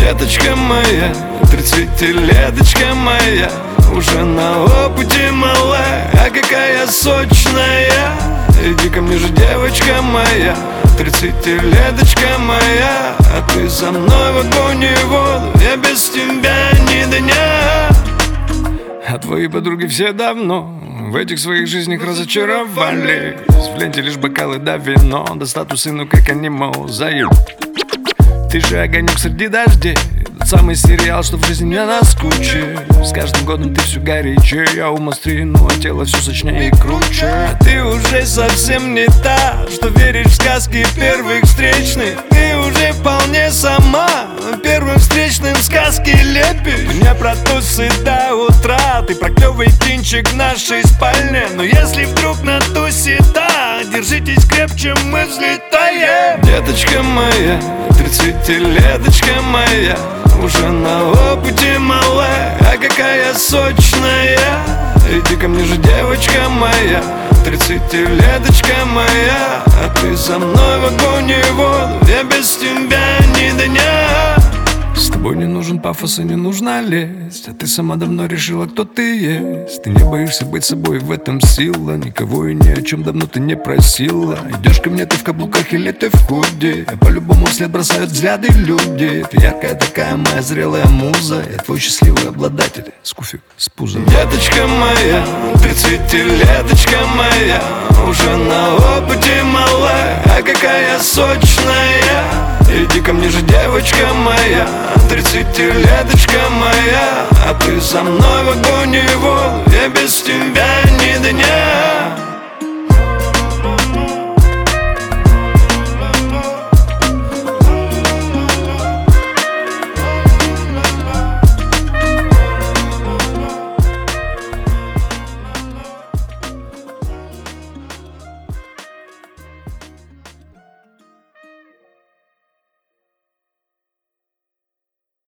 Деточка моя, 30-леточка моя, уже на опыте малая, а какая сочная. Иди ко мне же, девочка моя, 30-леточка моя, а ты со мной в огонь и воду, я без тебя ни дня. А твои подруги все давно в этих своих жизнях разочаровались. В ленте лишь бокалы да вино, да статусы, ну как они, мол, заеб. Ты же огонек среди дождей, тот самый сериал, что в жизни не наскучит. С каждым годом ты все горячее, я ум острее, ну а тело все сочнее и круче. А ты уже совсем не та, что веришь в сказки первых встречных. Ты уже вполне сама первым встречным сказки лепишь. Не про тусы до утра, ты про клёвый кинчик в нашей спальне. Но если вдруг на тусе да, держитесь крепче, мы взлетаем. Деточка моя, 30-леточка моя, уже на опыте малая, а какая сочная. Иди ко мне же, девочка моя, 30-леточка моя, а ты со мной в огонь и воду, я без тебя ни дня. С тобой не нужен пафос и не нужна лесть, а ты сама давно решила, кто ты есть. Ты не боишься быть собой, в этом сила. Никого и ни о чем давно ты не просила. Идешь ко мне ты в каблуках или ты в худи, а по-любому вслед бросают взгляды люди. Ты яркая такая моя зрелая муза, я твой счастливый обладатель, скуфик с пузом. Деточка моя, 30-леточка моя, уже на опыте малая, а какая сочная. Иди ко мне же, девочка моя, 30-леточка моя, а ты со мной в огонь и воду, я без тебя ни дня.